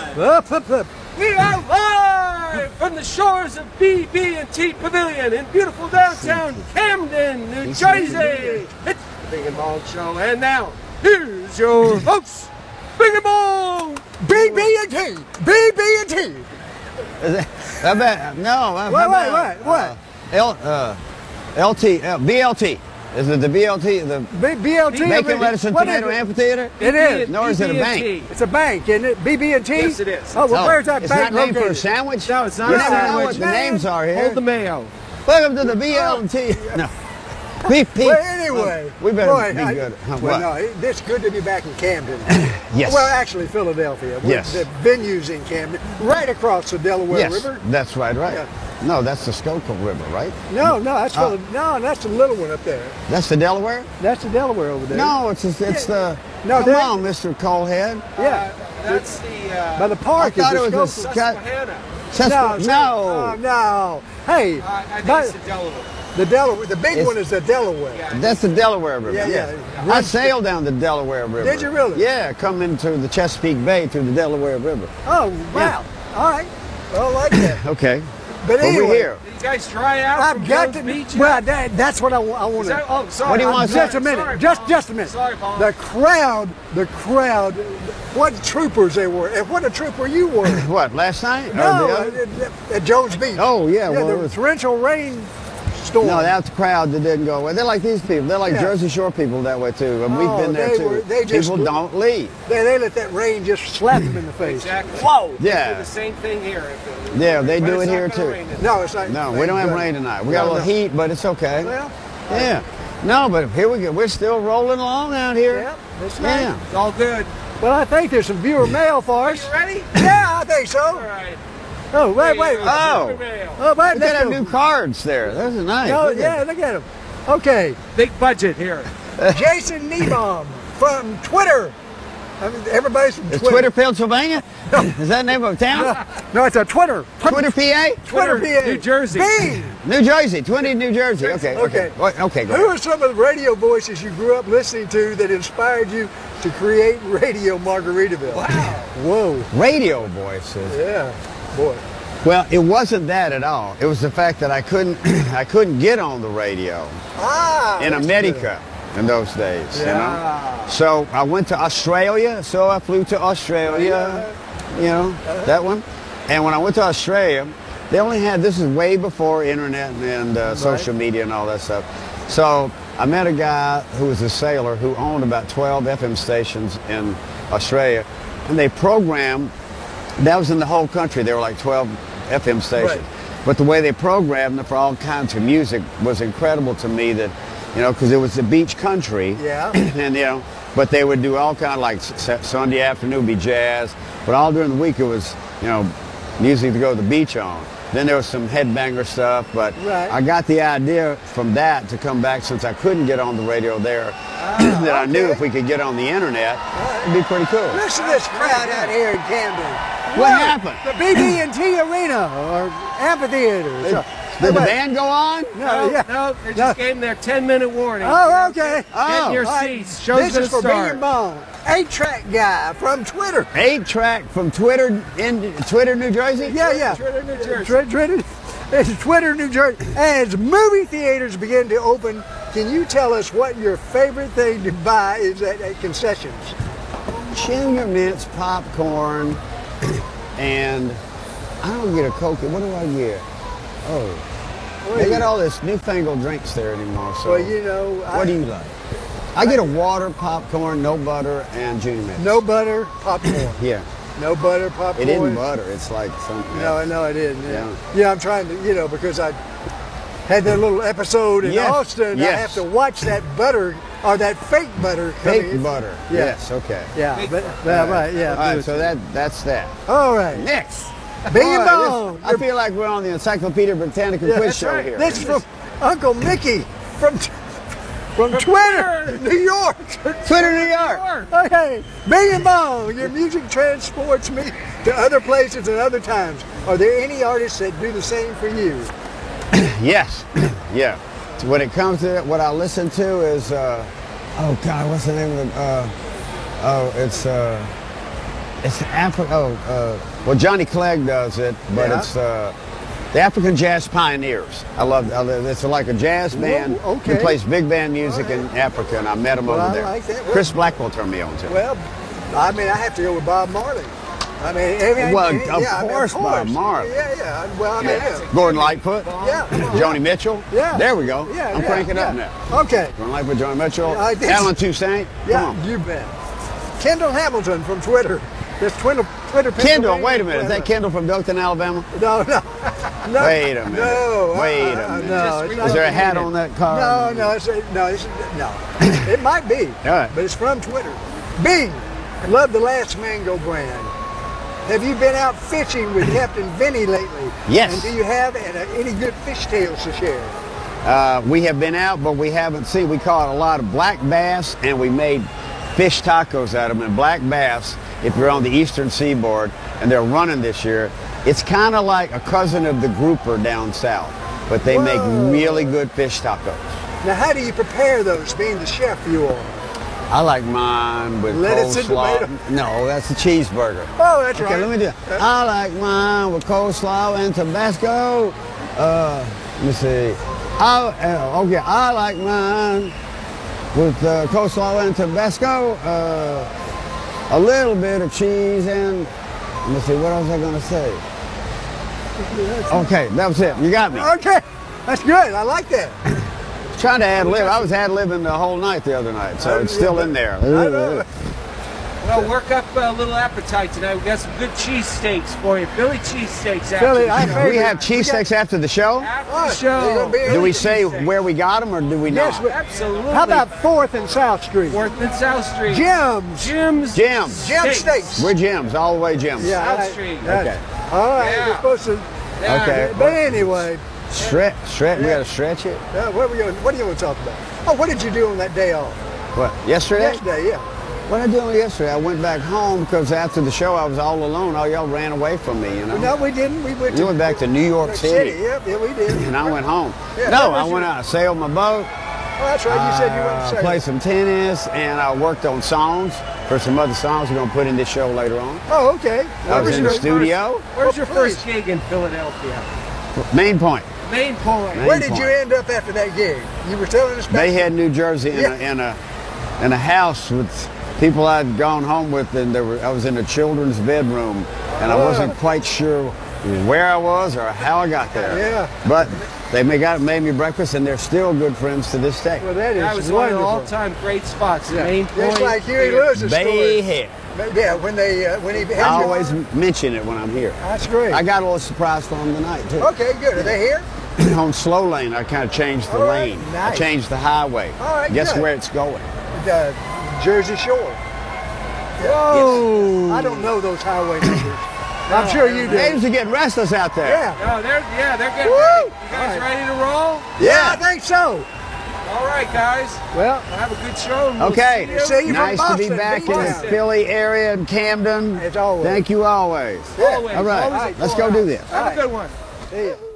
Up, up, up. We are live from the shores of BB&T Pavilion in beautiful downtown Camden, New Jersey. It's the Bing and Bong Show, and now here's your host, Bing and Bong. BB&T. BB&T. I bet, no. What? BLT. Is it the BLT? The BLT. Bacon, lettuce, and tomato amphitheater? It is. No, is it a bank? It's a bank, isn't it? BB&T? Yes, it is. Oh, well, where's that it's bank not named located? for a sandwich? No, it's not you a never know sandwich. what the names are here. Hold the mayo. Welcome to the BLT. No. Well, anyway. We better boy, be good. Well, no, it's good to be back in Camden. Yes. Well, actually, Philadelphia. Yes. The venue's in Camden, right across the Delaware Yes, River. that's right. Yeah. No, that's the Schuylkill River, right? No, that's that's the little one up there. That's the Delaware? That's the Delaware over there. No, it's the... No, come on, Mr. Coalhead. Yeah. That's the By the park. I thought is it the was a Susquehanna. No. Hey, I think it's the Delaware. the Delaware. The big one is the Delaware. Yeah. That's the Delaware River. Yeah. I sailed down the Delaware River. Did you really? Yeah, come into the Chesapeake Bay through the Delaware River. Oh, wow. All right. I like that. Okay. But Well, anyway, we're here. Did you guys dry out I've from got Jones to. Beach? Well, that's what I want to. Oh, sorry. What do you want to Just say? a minute. Sorry, Just a minute. Sorry, Paul. The crowd. What troopers they were, and what a trooper you were. What, last night? Or No, the other? at Jones Beach. Oh, yeah. Well, it the was- torrential rain storm. No, that's the crowd that didn't go away. They're like these people. They're like Yeah. Jersey Shore people that way, too. And we've Oh, been there, too. they just- people don't leave. They let that rain just slap them in the face. Exactly. Whoa. Yeah. Do the same thing here. Yeah, they But do it's it not here, gonna too. rain today. No, it's like No, we don't have rain tonight. We got a little heat, but it's okay. Well, Yeah. No, but here we go. We're still rolling along out here. yeah, it's nice. Yeah. It's all good. Well, I think there's some viewer mail for us. You ready? Yeah, I think so. All right. Oh, wait. Oh. Super mail. Oh, wait, Look at our let's new go. cards there. Those are nice. No, Look at yeah, look at him. Okay, Big budget here. Jason Niebaum from Twitter. I mean, everybody's from Is Twitter, Pennsylvania? Is that the name of a town? No, it's a Twitter. Twitter, PA? Twitter, PA. New Jersey. Bing! New Jersey, 20 New Jersey. Okay. Okay. Okay, go Who ahead. are some of the radio voices you grew up listening to that inspired you to create Radio Margaritaville? Wow. Whoa. Radio voices. Yeah. Boy. Well, it wasn't that at all. It was the fact that I couldn't I couldn't get on the radio in That's America in those days, good. you know. Yeah. So I went to Australia, so I flew to Australia, you know, that one. And when I went to Australia, they only had, this is way before internet and social media and all that stuff. So I met a guy who was a sailor who owned about 12 FM stations in Australia, and they programmed, that was in the whole country, there were like 12 FM stations. Right. But the way they programmed them for all kinds of music was incredible to me, that, you know, because it was the beach country. Yeah. And, you know, but they would do all kind of, like Sunday afternoon would be jazz, but all during the week it was, you know, music to go to the beach on. Then there was some headbanger stuff, but Right. I got the idea from that to come back, since I couldn't get on the radio there, that I knew okay. if we could get on the internet, it'd be pretty cool. Listen to this crowd out here in Camden. What happened? The BB&T Arena or amphitheater. Did the band go on? No, yeah. No, they just gave them their 10-minute warning. Oh, okay. Get in your All right. seats. Show's This is gonna for Bing start. and Bong, 8-track guy from Twitter. 8-track from Twitter, in Twitter, New Jersey? Yeah. Twitter, New Jersey. It's Twitter, New Jersey. As movie theaters begin to open, can you tell us what your favorite thing to buy is at concessions? Junior mints, popcorn, and I don't get a Coke. What do I get? Oh, they got all this newfangled drinks there anymore. So, Well, you know, what do you like? I get a water, popcorn, no butter, and junior mints. no butter popcorn. Yeah, No butter popcorn. it isn't butter. It's like something. No, else. no, it isn't. Yeah. Yeah, I'm trying to, you know, because I had that little episode in Yes, Austin. I yes. have to watch that butter or that fake butter. coming Fake in. butter. Yeah. Yes. Okay. Yeah, Fake but, butter. well, right, yeah. All right. So that's that. All right. Next. Bing All and right, Bong. I feel like we're on the Encyclopedia Britannica Yeah, quiz that's show right. here. This is from Uncle Mickey from Twitter, New York. Twitter, New York. Okay, Bing and Bong, your music transports me to other places and other times. Are there any artists that do the same for you? Yes. Yeah. When it comes to it, what I listen to is, oh God, what's the name of it? It's Africa. Well, Johnny Clegg does it, but Yeah. it's the African Jazz Pioneers. I love. It's like a jazz band Whoa, okay. who plays big band music in Africa, and I met him Well, over I there. like that. Chris Blackwell turned me on to. Well, I mean, I have to go with Bob Marley. I mean, everything. Well, yeah, of course, Bob Marley. Yeah. Well, I mean, yeah. Gordon Lightfoot. Yeah. Joni Mitchell. Yeah. There we go. Yeah, I'm cranking up yeah. now. Okay. Gordon Lightfoot, Joni Mitchell, I did- Alan Toussaint. Yeah, Come on. you bet. Kendall Hamilton from Twitter. This Twitter. Kendall, wait a minute. Is that Kendall from Dothan, Alabama? No. Wait a minute. No. Wait a minute. No. it's Is not there a from hat Twitter. on that car? No. No. It might be. All right. But it's from Twitter. Bing. Love the Last Mango brand. Have you been out fishing with Captain Vinny lately? Yes. And do you have any good fish tales to share? We have been out, but we haven't seen. We caught a lot of black bass, and we made fish tacos out of them. And black bass, if you're on the eastern seaboard, and they're running this year, it's kind of like a cousin of the grouper down south, but they make Whoa. really good fish tacos. Now, how do you prepare those, being the chef you are? I like mine with Lettuce and coleslaw. tomato. No, that's a cheeseburger. Oh, that's right. Okay, let me do it. I like mine with coleslaw and Tabasco. Let me see. I like mine with coleslaw and Tabasco. A little bit of cheese and, let me see, what else was I going to say? Okay, that was it. You got me. Okay. That's good. I like that. Trying to ad-lib. I was ad-libbing the whole night the other night, so it's still in there. I know. Well, work up a little appetite tonight. We got some good cheesesteaks for you. Philly cheesesteaks after Philly, the I show. favorite. We have cheesesteaks after the show. After Oh, the show. they're gonna be- Do we say Cheesesteaks. where we got them, or do we Yes, not? we- Absolutely. How about 4th and South Street? 4th and South Street? Jim's. Jim's. Jim's. Jim Steaks. We're Jim's, all the way Jim's. Yeah. South I- Street. that- Okay. All right. Yeah. We're supposed to. Yeah. Okay. But anyway, Stretch. We got to stretch it. what do you want to talk about? Oh, what did you do on that day off? What? Yesterday? Yesterday, yeah. What did I do yesterday? I went back home because after the show I was all alone. All y'all ran away from me, you know. No, we didn't. We went You went back to New York City, Yeah, we did. and I went home. Yeah, No, that I was went your- out. I sailed my boat. Oh, that's right. You said you went to say. Played some tennis, and I worked on songs for some other songs we're gonna put in this show later on. Oh, okay. I was in the studio. Where's your Oh, first please. gig in Philadelphia? Main Point. Main Point. Main Where did you Point. end up after that gig? You were telling us about. Bayhead, New Jersey, in a house with people I'd gone home with, and I was in a children's bedroom, and I wasn't quite sure where I was or how I got there. Yeah. But they made me breakfast, and they're still good friends to this day. Well, that is That was one of the wonderful. all-time great spots. Yeah. Main Point. Just like Huey Lewis's story. Bayhead. Yeah, when he had I you always on. mention it when I'm here. That's great. I got a little surprise for them tonight too. Okay, good. Are they here? On slow lane, I kind of changed the All right, lane. nice. I changed the highway. All right, Guess good. where it's going? The Jersey Shore. Whoa! I don't know those highway numbers. I'm sure you do. Natives are getting restless out there. Yeah. No, they're getting Woo! ready. You guys All right. ready to roll? Yeah, I think so. All right, guys. Well, Have a good show. and we'll Okay. see you. See you from Nice to be Boston, back in the Boston. Philly area and Camden. As always. Thank you always. Always, All right, always a let's full go do house. this. Have a good one. see ya.